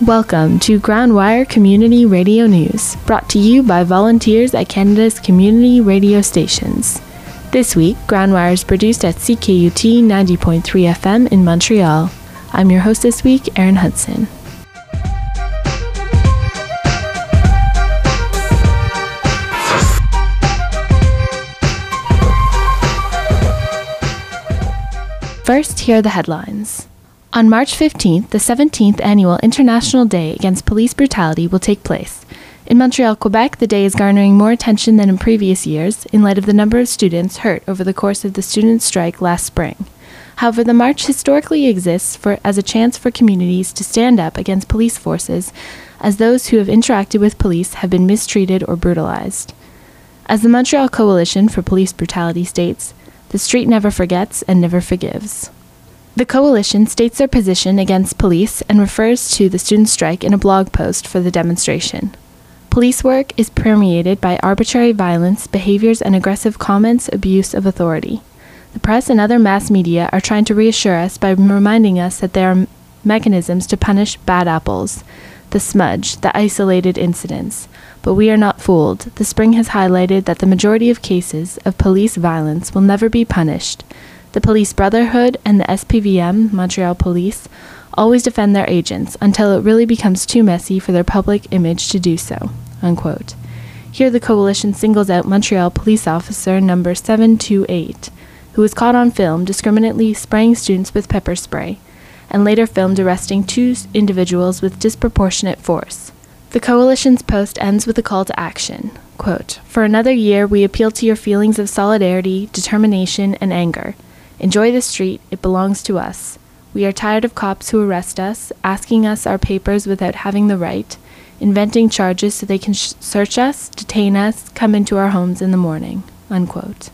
Welcome to Groundwire Community Radio News, brought to you by volunteers at Canada's community radio stations. This week, Groundwire is produced at CKUT 90.3 FM in Montreal. I'm your host this week, Erin Hudson. First, here are the headlines. On March 15th, the 17th Annual International Day Against Police Brutality will take place. In Montreal, Quebec, the day is garnering more attention than in previous years in light of the number of students hurt over the course of the student strike last spring. However, the march historically exists as a chance for communities to stand up against police forces as those who have interacted with police have been mistreated or brutalized. As the Montreal Coalition for Police Brutality states, the street never forgets and never forgives. The coalition states their position against police and refers to the student strike in a blog post for the demonstration. Police work is permeated by arbitrary violence, behaviors, and aggressive comments, abuse of authority. The press and other mass media are trying to reassure us by reminding us that there are mechanisms to punish bad apples, the smudge, the isolated incidents. But we are not fooled. The spring has highlighted that the majority of cases of police violence will never be punished. The Police Brotherhood and the SPVM, Montreal Police, always defend their agents until it really becomes too messy for their public image to do so." Unquote. Here the coalition singles out Montreal police officer number 728, who was caught on film discriminately spraying students with pepper spray, and later filmed arresting two individuals with disproportionate force. The coalition's post ends with a call to action. Quote, "For another year, we appeal to your feelings of solidarity, determination, and anger. Enjoy the street, it belongs to us. We are tired of cops who arrest us, asking us our papers without having the right, inventing charges so they can search us, detain us, come into our homes in the morning." Unquote.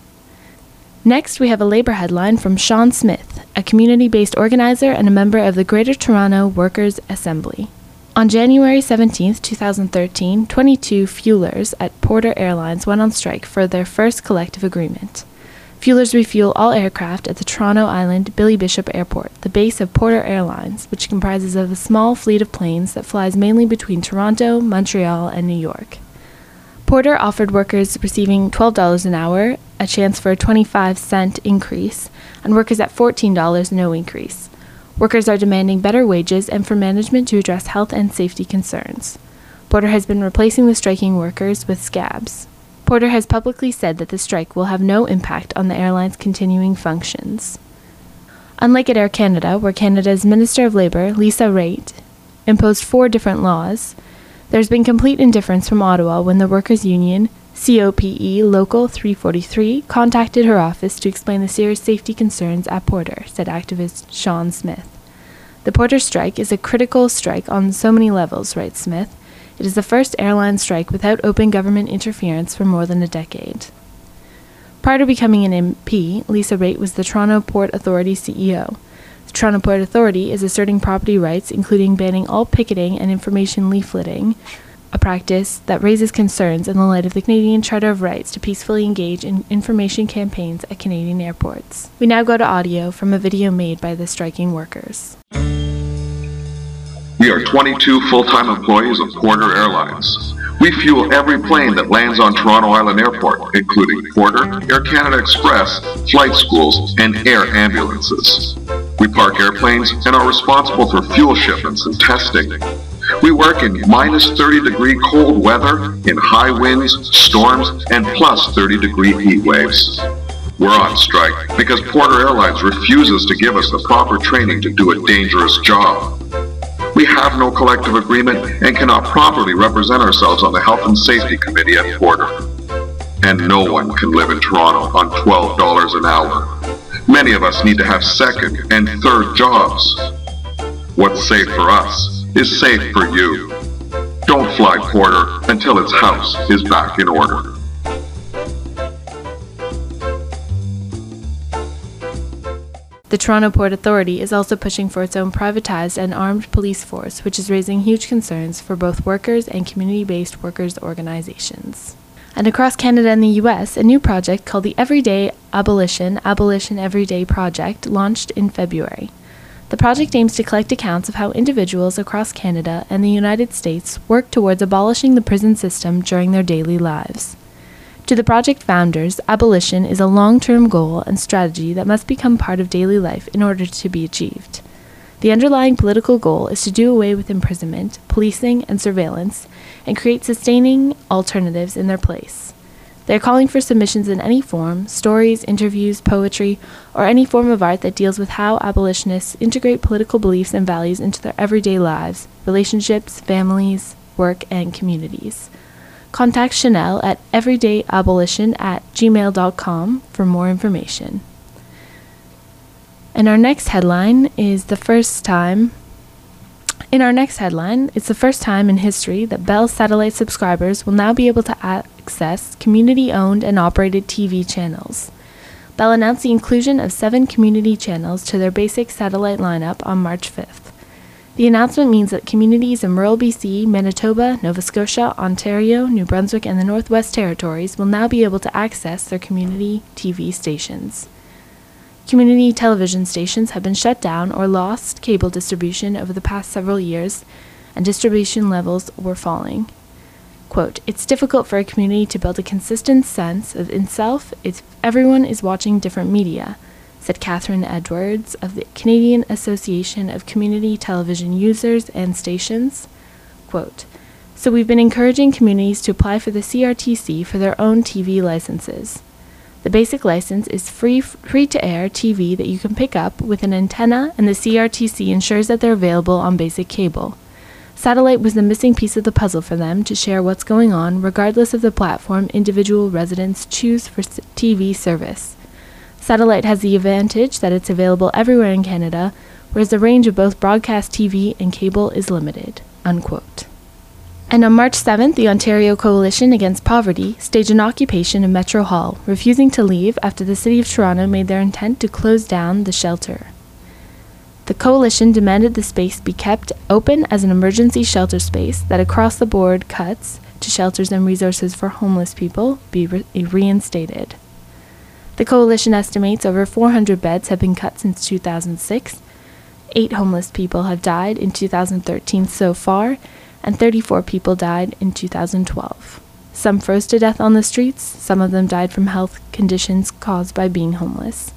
Next, we have a labor headline from Sean Smith, a community-based organizer and a member of the Greater Toronto Workers' Assembly. On January 17, 2013, 22 fuelers at Porter Airlines went on strike for their first collective agreement. Fuelers refuel all aircraft at the Toronto Island Billy Bishop Airport, the base of Porter Airlines, which comprises of a small fleet of planes that flies mainly between Toronto, Montreal, and New York. Porter offered workers receiving $12 an hour a chance for a 25-cent increase, and workers at $14 no increase. Workers are demanding better wages and for management to address health and safety concerns. Porter has been replacing the striking workers with scabs. Porter has publicly said that the strike will have no impact on the airline's continuing functions. Unlike at Air Canada, where Canada's Minister of Labour, Lisa Raitt, imposed 4 different laws, there's been complete indifference from Ottawa when the workers' union, COPE Local 343, contacted her office to explain the serious safety concerns at Porter, said activist Sean Smith. The Porter strike is a critical strike on so many levels, writes Smith. It is the first airline strike without open government interference for more than a decade. Prior to becoming an MP, Lisa Raitt was the Toronto Port Authority CEO. The Toronto Port Authority is asserting property rights, including banning all picketing and information leafleting, a practice that raises concerns in the light of the Canadian Charter of Rights to peacefully engage in information campaigns at Canadian airports. We now go to audio from a video made by the striking workers. We are 22 full-time employees of Porter Airlines. We fuel every plane that lands on Toronto Island Airport, including Porter, Air Canada Express, flight schools, and air ambulances. We park airplanes and are responsible for fuel shipments and testing. We work in minus 30-degree cold weather, in high winds, storms, and plus 30-degree heat waves. We're on strike because Porter Airlines refuses to give us the proper training to do a dangerous job. We have no collective agreement and cannot properly represent ourselves on the Health and Safety Committee at Porter. And no one can live in Toronto on $12 an hour. Many of us need to have second and third jobs. What's safe for us is safe for you. Don't fly Porter until its house is back in order. The Toronto Port Authority is also pushing for its own privatized and armed police force, which is raising huge concerns for both workers and community-based workers' organizations. And across Canada and the US, a new project called the Everyday Abolition Everyday Project launched in February. The project aims to collect accounts of how individuals across Canada and the United States work towards abolishing the prison system during their daily lives. To the project founders, abolition is a long-term goal and strategy that must become part of daily life in order to be achieved. The underlying political goal is to do away with imprisonment, policing, and surveillance, and create sustaining alternatives in their place. They are calling for submissions in any form, stories, interviews, poetry, or any form of art that deals with how abolitionists integrate political beliefs and values into their everyday lives, relationships, families, work, and communities. Contact Chanel at everydayabolition@gmail.com for more information. And our next headline is it's the first time in history that Bell satellite subscribers will now be able to access community-owned and operated TV channels. Bell announced the inclusion of 7 community channels to their basic satellite lineup on March 5th. The announcement means that communities in rural BC, Manitoba, Nova Scotia, Ontario, New Brunswick, and the Northwest Territories will now be able to access their community TV stations. Community television stations have been shut down or lost cable distribution over the past several years, and distribution levels were falling. Quote, "It's difficult for a community to build a consistent sense of itself if everyone is watching different media," said Catherine Edwards of the Canadian Association of Community Television Users and Stations. Quote, "So we've been encouraging communities to apply for the CRTC for their own TV licenses. The basic license is free-to-air TV that you can pick up with an antenna, and the CRTC ensures that they're available on basic cable. Satellite was the missing piece of the puzzle for them to share what's going on regardless of the platform individual residents choose for TV service. Satellite has the advantage that it's available everywhere in Canada, whereas the range of both broadcast TV and cable is limited." Unquote. And on March 7th, the Ontario Coalition Against Poverty staged an occupation of Metro Hall, refusing to leave after the City of Toronto made their intent to close down the shelter. The coalition demanded the space be kept open as an emergency shelter space, that across-the-board cuts to shelters and resources for homeless people be reinstated. The coalition estimates over 400 beds have been cut since 2006, 8 homeless people have died in 2013 so far, and 34 people died in 2012. Some froze to death on the streets, some of them died from health conditions caused by being homeless.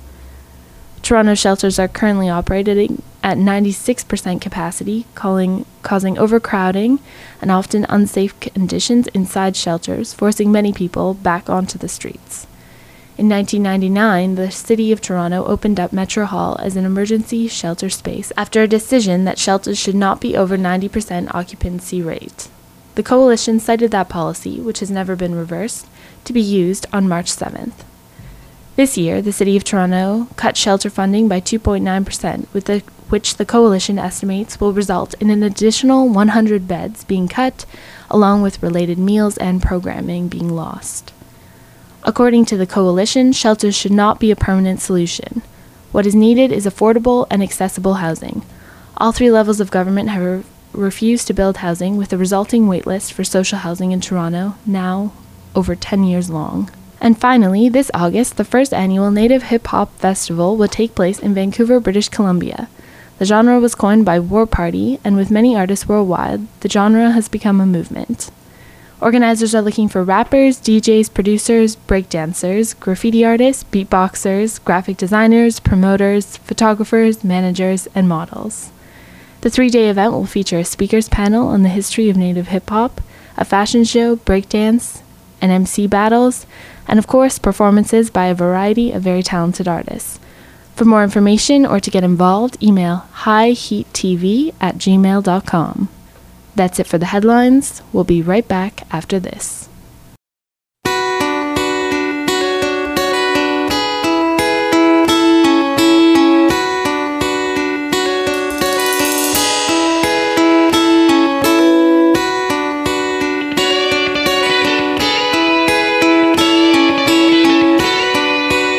Toronto shelters are currently operating at 96% capacity, causing overcrowding and often unsafe conditions inside shelters, forcing many people back onto the streets. In 1999, the City of Toronto opened up Metro Hall as an emergency shelter space after a decision that shelters should not be over 90% occupancy rate. The coalition cited that policy, which has never been reversed, to be used on March 7th. This year, the City of Toronto cut shelter funding by 2.9%, which the coalition estimates will result in an additional 100 beds being cut, along with related meals and programming being lost. According to the coalition, shelters should not be a permanent solution. What is needed is affordable and accessible housing. All 3 levels of government have refused to build housing, with a resulting waitlist for social housing in Toronto, now over 10 years long. And finally, this August, the first annual Native Hip Hop Festival will take place in Vancouver, British Columbia. The genre was coined by War Party, and with many artists worldwide, the genre has become a movement. Organizers are looking for rappers, DJs, producers, breakdancers, graffiti artists, beatboxers, graphic designers, promoters, photographers, managers, and models. The 3-day event will feature a speakers panel on the history of Native hip-hop, a fashion show, breakdance, and MC battles, and of course, performances by a variety of very talented artists. For more information or to get involved, email highheattv@gmail.com. That's it for the headlines. We'll be right back after this.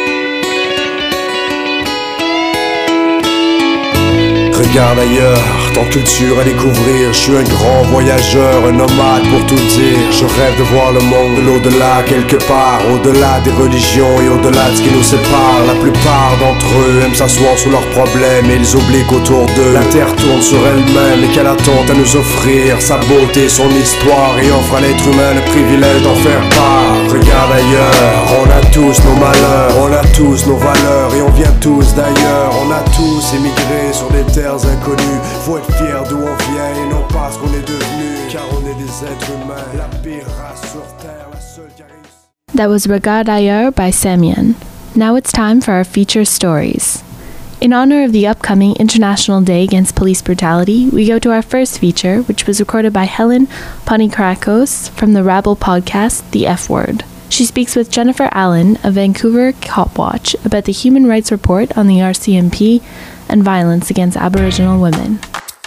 Regarde ailleurs, tant de culture à découvrir. Je suis un grand voyageur, un nomade pour tout dire. Je rêve de voir le monde de l'au-delà quelque part, au-delà des religions et au-delà de ce qui nous sépare. La plupart d'entre eux aiment s'asseoir sur leurs problèmes et ils oublient qu'autour d'eux la terre tourne sur elle-même et qu'elle a tant à nous offrir, sa beauté, son histoire, et offre à l'être humain le privilège d'en faire part. Regarde ailleurs, on a tous nos malheurs, on a tous nos valeurs et on vient tous d'ailleurs. On a tous émigré sur des terres inconnues. Faut être fier d'où on vient et non pas ce qu'on est devenu, car on est des êtres humains, la pire race sur terre, la seule qui a réussi. That was Regarde Ailleurs by Samian. Now it's time for our feature stories. In honor of the upcoming International Day Against Police Brutality, we go to our first feature, which was recorded by Helen Panikrakos from the Rabble podcast, The F Word. She speaks with Jennifer Allen of Vancouver Copwatch about the Human Rights Report on the RCMP and violence against Aboriginal women.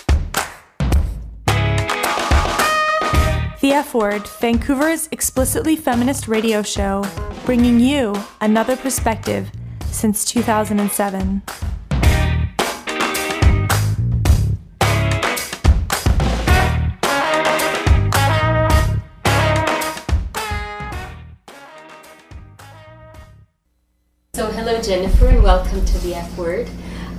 The F Word, Vancouver's explicitly feminist radio show, bringing you another perspective since 2007. So hello Jennifer and welcome to the F Word.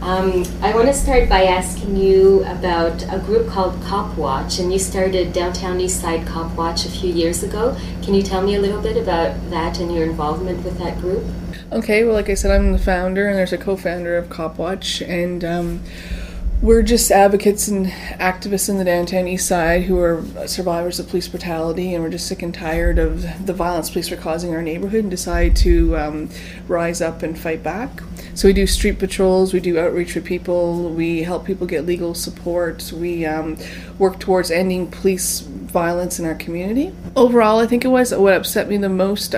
I want to start by asking you about a group called Copwatch, and you started Downtown Eastside Copwatch a few years ago. Can you tell me a little bit about that and your involvement with that group? Okay, well, like I said, I'm the founder and there's a co-founder of Copwatch, and we're just advocates and activists in the Downtown East Side who are survivors of police brutality, and we're just sick and tired of the violence police are causing our neighborhood and decide to rise up and fight back. So we do street patrols, we do outreach with people, we help people get legal support, we work towards ending police violence in our community. Overall, I think it was what upset me the most,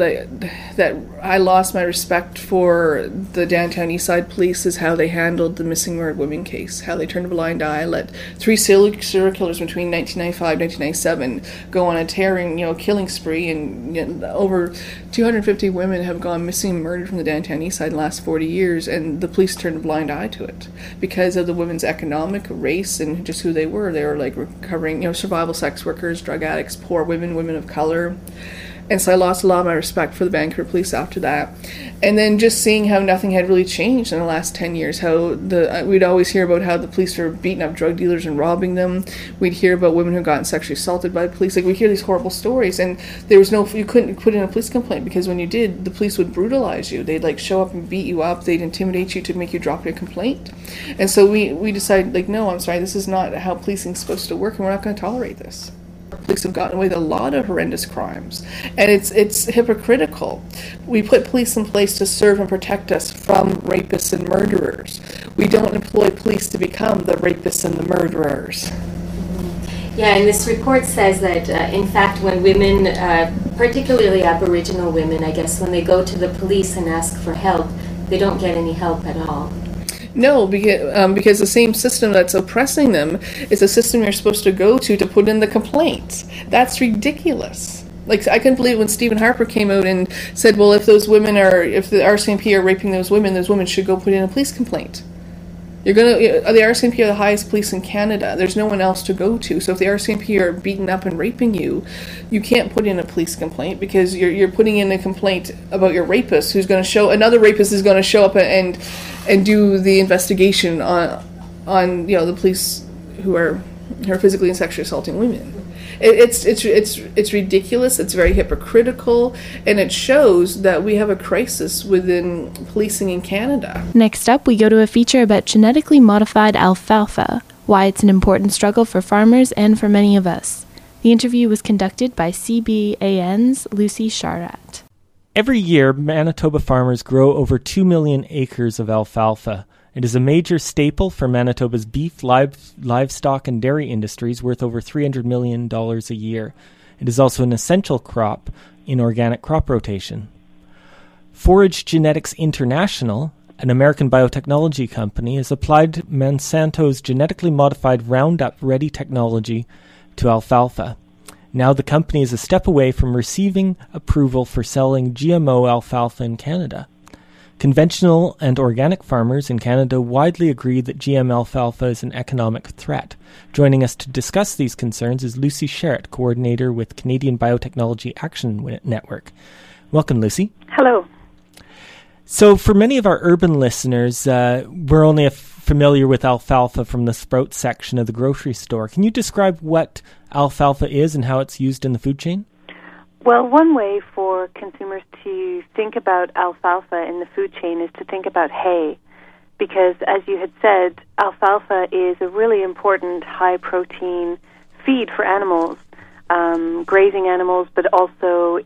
that I lost my respect for the Downtown Eastside Police is how they handled the missing murdered women case, how they turned a blind eye, let 3 serial killers between 1995 and 1997 go on a tearing, killing spree, and over 250 women have gone missing and murdered from the Downtown Eastside in the last 40 years, and the police turned a blind eye to it because of the women's economic race and just who they were. They were like recovering, survival sex workers, drug addicts, poor women, women of color. And so I lost a lot of my respect for the Vancouver police after that. And then just seeing how nothing had really changed in the last 10 years, how we'd always hear about how the police were beating up drug dealers and robbing them. We'd hear about women who gotten sexually assaulted by the police. Like, we'd hear these horrible stories, and you couldn't put in a police complaint because when you did, the police would brutalize you. They'd show up and beat you up. They'd intimidate you to make you drop your complaint. And so we decided, no, I'm sorry, this is not how policing's supposed to work, and we're not going to tolerate this. Police have gotten away with a lot of horrendous crimes, and it's hypocritical. We put police in place to serve and protect us from rapists and murderers. We don't employ police to become the rapists and the murderers. Yeah, and this report says that, in fact, when women, particularly Aboriginal women, I guess, when they go to the police and ask for help, they don't get any help at all. No, because the same system that's oppressing them is the system you're supposed to go to put in the complaint. That's ridiculous. I couldn't believe when Stephen Harper came out and said, well, if the RCMP are raping those women should go put in a police complaint. The RCMP are the highest police in Canada. There's no one else to go to. So if the RCMP are beating up and raping you, you can't put in a police complaint because you're putting in a complaint about your rapist, who's going to show another rapist is going to show up and do the investigation on the police who are physically and sexually assaulting women. It's ridiculous. It's very hypocritical, and it shows that we have a crisis within policing in Canada. Next up, we go to a feature about genetically modified alfalfa, why it's an important struggle for farmers and for many of us. The interview was conducted by CBAN's Lucy Charrat. Every year, Manitoba farmers grow over 2 million acres of alfalfa. It is a major staple for Manitoba's beef, livestock, and dairy industries, worth over $300 million a year. It is also an essential crop in organic crop rotation. Forage Genetics International, an American biotechnology company, has applied Monsanto's genetically modified Roundup-ready technology to alfalfa. Now the company is a step away from receiving approval for selling GMO alfalfa in Canada. Conventional and organic farmers in Canada widely agree that GM alfalfa is an economic threat. Joining us to discuss these concerns is Lucy Sherritt, coordinator with Canadian Biotechnology Action Network. Welcome, Lucy. Hello. So for many of our urban listeners, we're only familiar with alfalfa from the sprout section of the grocery store. Can you describe what alfalfa is and how it's used in the food chain? Well, one way for consumers to think about alfalfa in the food chain is to think about hay, because as you had said, alfalfa is a really important high-protein feed for animals, grazing animals, but also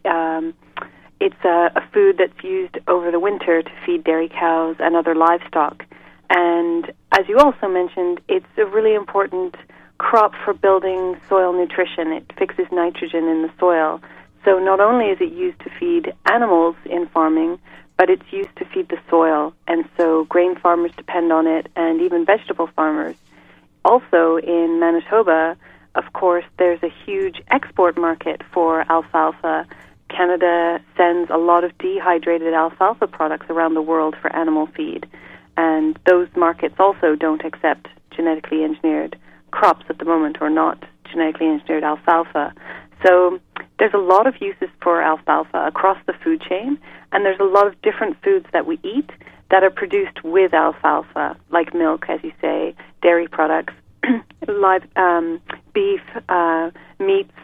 it's a food that's used over the winter to feed dairy cows and other livestock. And as you also mentioned, it's a really important crop for building soil nutrition. It fixes nitrogen in the soil. So not only is it used to feed animals in farming, but it's used to feed the soil. And so grain farmers depend on it, and even vegetable farmers. Also in Manitoba, of course, there's a huge export market for alfalfa. Canada sends a lot of dehydrated alfalfa products around the world for animal feed. And those markets also don't accept genetically engineered crops at the moment, or not genetically engineered alfalfa. So there's a lot of uses for alfalfa across the food chain, and there's a lot of different foods that we eat that are produced with alfalfa, like milk, as you say, dairy products, live beef, meats,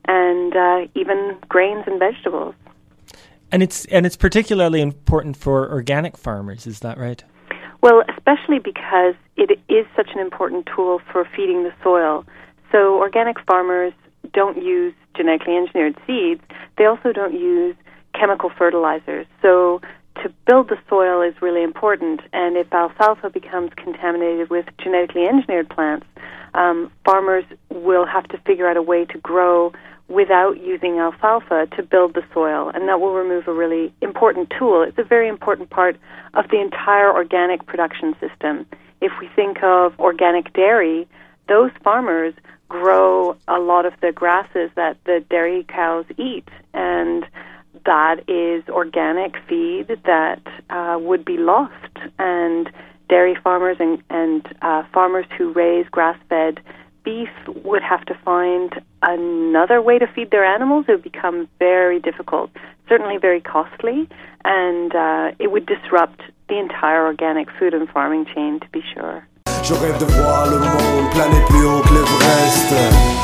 and even grains and vegetables. And it's particularly important for organic farmers, is that right? Well, especially because it is such an important tool for feeding the soil. So organic farmers don't use genetically engineered seeds. They also don't use chemical fertilizers. So to build the soil is really important. And if alfalfa becomes contaminated with genetically engineered plants, farmers will have to figure out a way to grow without using alfalfa to build the soil. And that will remove a really important tool. It's a very important part of the entire organic production system. If we think of organic dairy, those farmers grow a lot of the grasses that the dairy cows eat, and that is organic feed that would be lost. And dairy farmers and farmers who raise grass-fed beef would have to find another way to feed their animals. It would become very difficult, certainly very costly, and it would disrupt the entire organic food and farming chain, to be sure. Je rêve de voir le monde planer plus haut que l'Everest.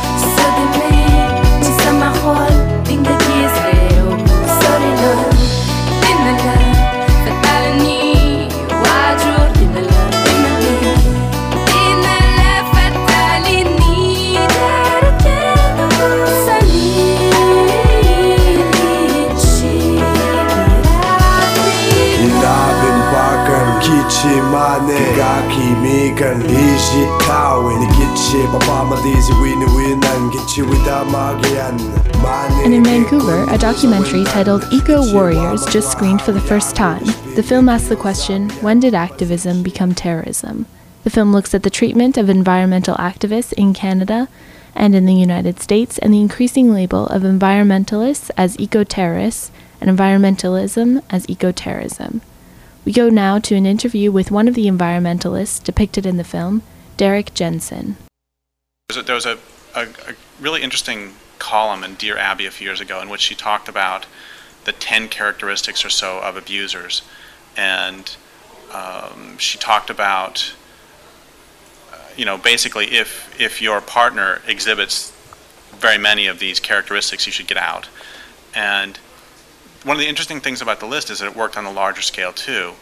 And in Vancouver, a documentary titled Eco Warriors just screened for the first time. The film asks the question, when did activism become terrorism? The film looks at the treatment of environmental activists in Canada and in the United States, and the increasing label of environmentalists as eco-terrorists and environmentalism as eco-terrorism. We go now to an interview with one of the environmentalists depicted in the film, Derek Jensen. There was a really interesting column in Dear Abby a few years ago in which she talked about the 10 characteristics or so of abusers. And she talked about, basically if your partner exhibits very many of these characteristics, you should get out. And one of the interesting things about the list is that it worked on a larger scale too.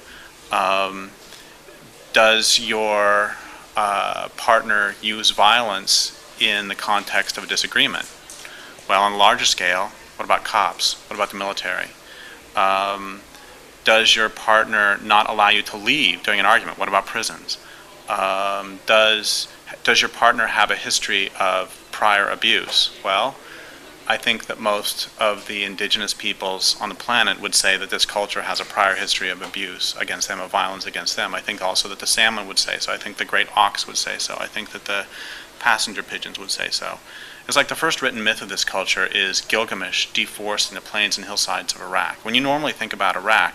Does your partner use violence in the context of a disagreement? Well, on a larger scale, what about cops? What about the military? Does your partner not allow you to leave during an argument? What about prisons? Does your partner have a history of prior abuse? Well, I think that most of the indigenous peoples on the planet would say that this culture has a prior history of abuse against them, of violence against them. I think also that the salmon would say so. I think the great ox would say so. I think that the passenger pigeons would say so. It's like the first written myth of this culture is Gilgamesh deforesting the plains and hillsides of Iraq. When you normally think about Iraq,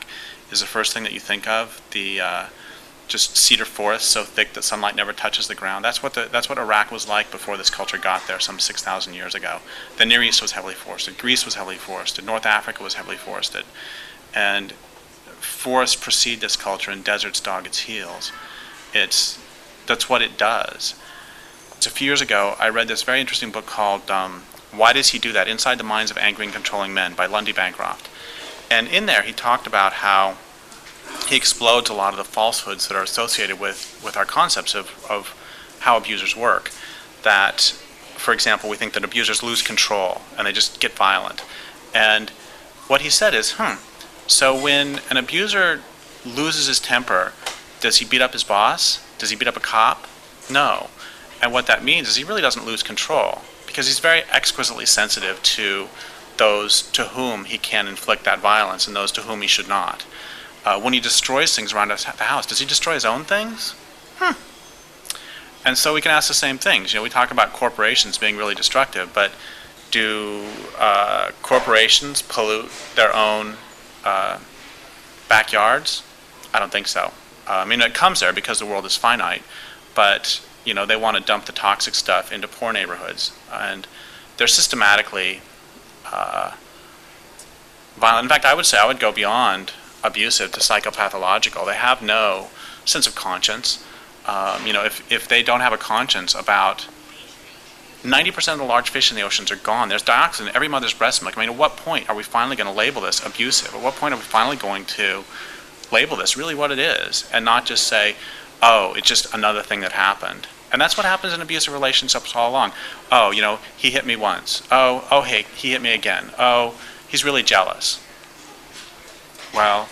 is the first thing that you think of. The just cedar forest so thick that sunlight never touches the ground. That's what Iraq was like before this culture got there, some 6,000 years ago. The Near East was heavily forested. Greece was heavily forested. North Africa was heavily forested. And forests precede this culture and deserts dog its heels. That's what it does. A few years ago, I read this very interesting book called Why Does He Do That? Inside the Minds of Angry and Controlling Men by Lundy Bancroft. And in there, he talked about how he explodes a lot of the falsehoods that are associated with our concepts of how abusers work. That, for example, we think that abusers lose control and they just get violent. And what he said is, so when an abuser loses his temper, does he beat up his boss? Does he beat up a cop? No. And what that means is he really doesn't lose control, because he's very exquisitely sensitive to those to whom he can inflict that violence and those to whom he should not. When he destroys things around the house, does he destroy his own things? And so we can ask the same things. We talk about corporations being really destructive, but do corporations pollute their own backyards? I don't think so. It comes there because the world is finite, but they want to dump the toxic stuff into poor neighborhoods, and they're systematically violent. In fact, I would go beyond abusive to psychopathological. They have no sense of conscience. If they don't have a conscience about 90% of the large fish in the oceans are gone. There's dioxin in every mother's breast milk. At what point are we finally going to label this abusive? At what point are we finally going to label this really what it is, and not just say, oh, it's just another thing that happened? And that's what happens in abusive relationships all along. Oh, he hit me once. Oh, hey, he hit me again. Oh, he's really jealous. Well,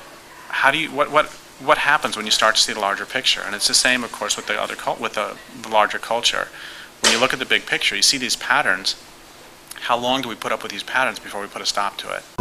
what happens when you start to see the larger picture? And it's the same, of course, with the larger culture. When you look at the big picture, you see these patterns. How long do we put up with these patterns before we put a stop to it?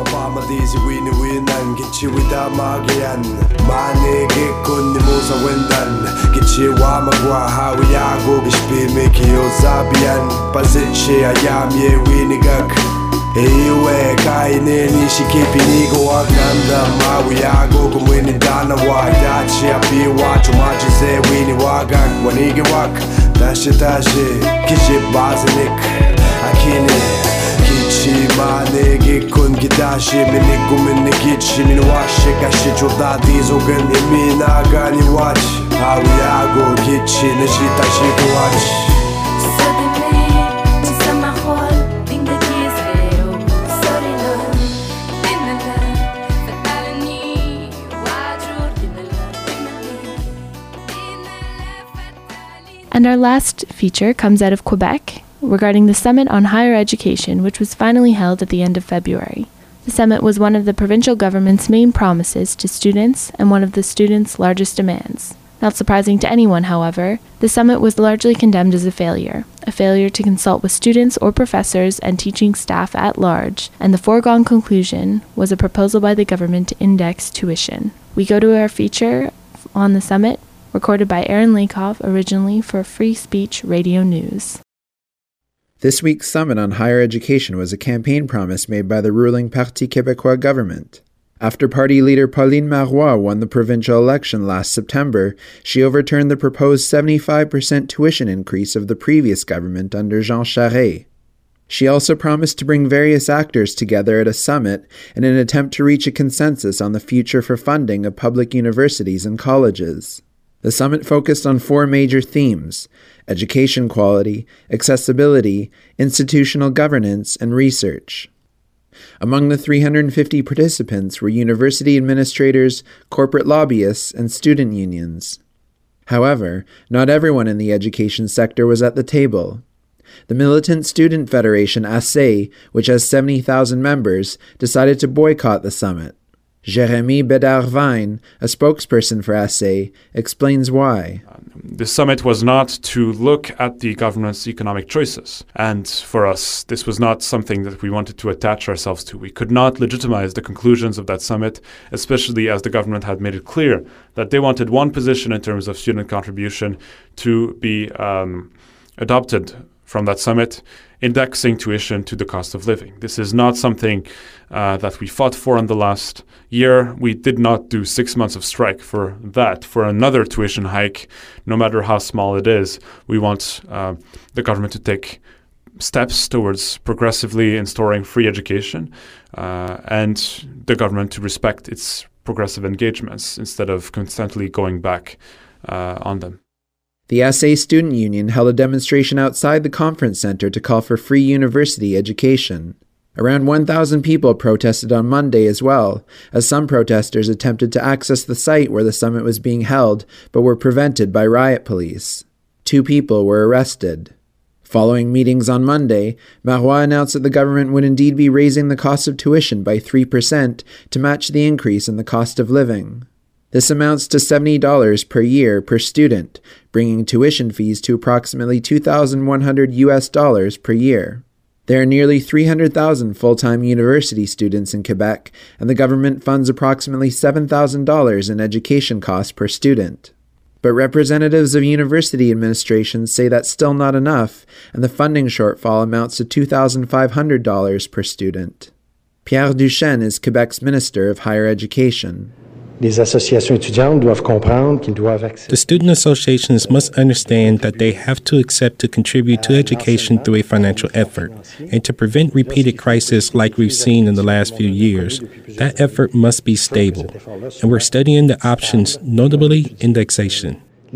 Iwe kaine nishikipinigo wagnanda mawi yago kumwini dana wadachi apiwa chumachize wini wagak wanigi wak tashi kishi bazinik akine kichi mane gikun gidashi minigu minigichi minwashi kashi chudati zogan imina gani wachi hawi yago kichi nishitashi kuwachi. And our last feature comes out of Quebec regarding the Summit on Higher Education, which was finally held at the end of February. The summit was one of the provincial government's main promises to students and one of the students' largest demands. Not surprising to anyone, however, the summit was largely condemned as a failure to consult with students or professors and teaching staff at large, and the foregone conclusion was a proposal by the government to index tuition. We go to our feature on the summit, recorded by Aaron Lakoff, originally for Free Speech Radio News. This week's Summit on Higher Education was a campaign promise made by the ruling Parti Québécois government. After party leader Pauline Marois won the provincial election last September, she overturned the proposed 75% tuition increase of the previous government under Jean Charest. She also promised to bring various actors together at a summit in an attempt to reach a consensus on the future for funding of public universities and colleges. The summit focused on 4 major themes: education quality, accessibility, institutional governance, and research. Among the 350 participants were university administrators, corporate lobbyists, and student unions. However, not everyone in the education sector was at the table. The militant student federation ASSE, which has 70,000 members, decided to boycott the summit. Jérémy Bédard-Vine, a spokesperson for ASSE, explains why. The summit was not to look at the government's economic choices. And for us, this was not something that we wanted to attach ourselves to. We could not legitimize the conclusions of that summit, especially as the government had made it clear that they wanted one position in terms of student contribution to be adopted from that summit indexing tuition to the cost of living. This is not something that we fought for in the last year. We did not do 6 months of strike for that, for another tuition hike, no matter how small it is. We want the government to take steps towards progressively installing free education and the government to respect its progressive engagements instead of constantly going back on them. The SA Student Union held a demonstration outside the conference center to call for free university education. Around 1,000 people protested on Monday as well, as some protesters attempted to access the site where the summit was being held, but were prevented by riot police. 2 people were arrested. Following meetings on Monday, Marois announced that the government would indeed be raising the cost of tuition by 3% to match the increase in the cost of living. This amounts to $70 per year per student, bringing tuition fees to approximately $2,100 per year. There are nearly 300,000 full-time university students in Quebec, and the government funds approximately $7,000 in education costs per student. But representatives of university administrations say that's still not enough, and the funding shortfall amounts to $2,500 per student. Pierre Duchesne is Quebec's Minister of Higher Education. The student associations must understand that they have to accept to contribute to education through a financial effort, and to prevent repeated crises like we've seen in the last few years, that effort must be stable. And we're studying the options, notably indexation.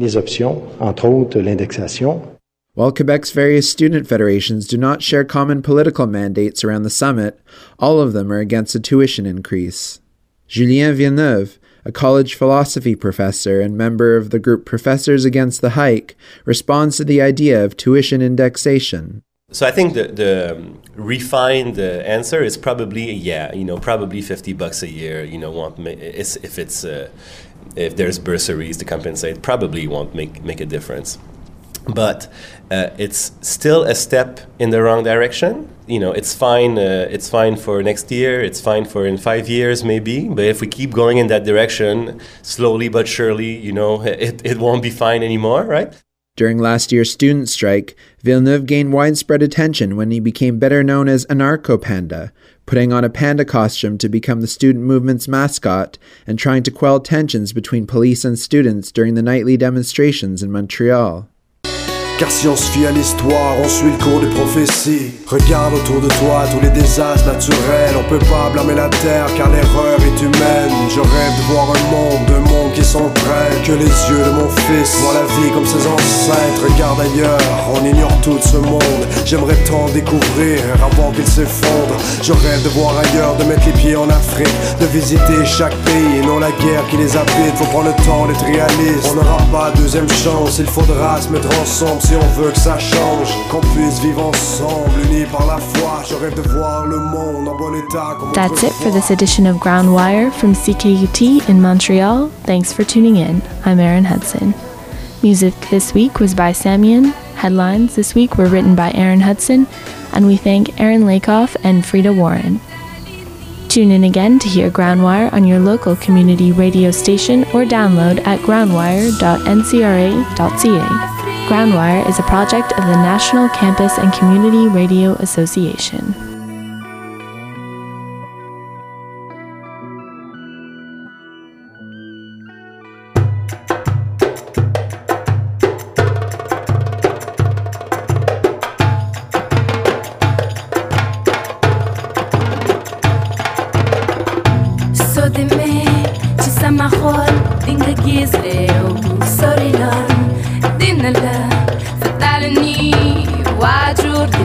While Quebec's various student federations do not share common political mandates around the summit, all of them are against a tuition increase. Julien Villeneuve, a college philosophy professor and member of the group Professors Against the Hike, responds to the idea of tuition indexation. So I think the refined answer is probably, probably $50 a year. If there's bursaries to compensate, probably won't make a difference. But it's still a step in the wrong direction. It's fine. It's fine for next year. It's fine for in 5 years, maybe. But if we keep going in that direction, slowly but surely, it won't be fine anymore, right? During last year's student strike, Villeneuve gained widespread attention when he became better known as Anarcho-Panda, putting on a panda costume to become the student movement's mascot and trying to quell tensions between police and students during the nightly demonstrations in Montreal. Car si on se fie à l'histoire, on suit le cours des prophéties. Regarde autour de toi tous les désastres naturels. On peut pas blâmer la terre car l'erreur est humaine. Je rêve de voir un monde qui s'entraîne. Que les yeux de mon fils voient la vie comme ses ancêtres. Regarde ailleurs, on ignore tout ce monde. J'aimerais tant découvrir avant qu'il s'effondre. Je rêve de voir ailleurs, de mettre les pieds en Afrique, de visiter chaque pays et non la guerre qui les habite. Faut prendre le temps d'être réaliste. On n'aura pas deuxième chance, il faudra se mettre ensemble. Si on veut que ça change, qu'on puisse vivre ensemble, unis par la foi. Je rêve de voir le monde en bon état. That's it for this edition of Ground Wire from CKUT in Montreal. Thanks for tuning in. I'm Erin Hudson. Music this week was by Samian. Headlines this week were written by Aaron Hudson, and we thank Aaron Lakoff and Frida Warren. Tune in again to hear Groundwire on your local community radio station or download at groundwire.ncra.ca. Groundwire is a project of the National Campus and Community Radio Association. Fatale ni wajur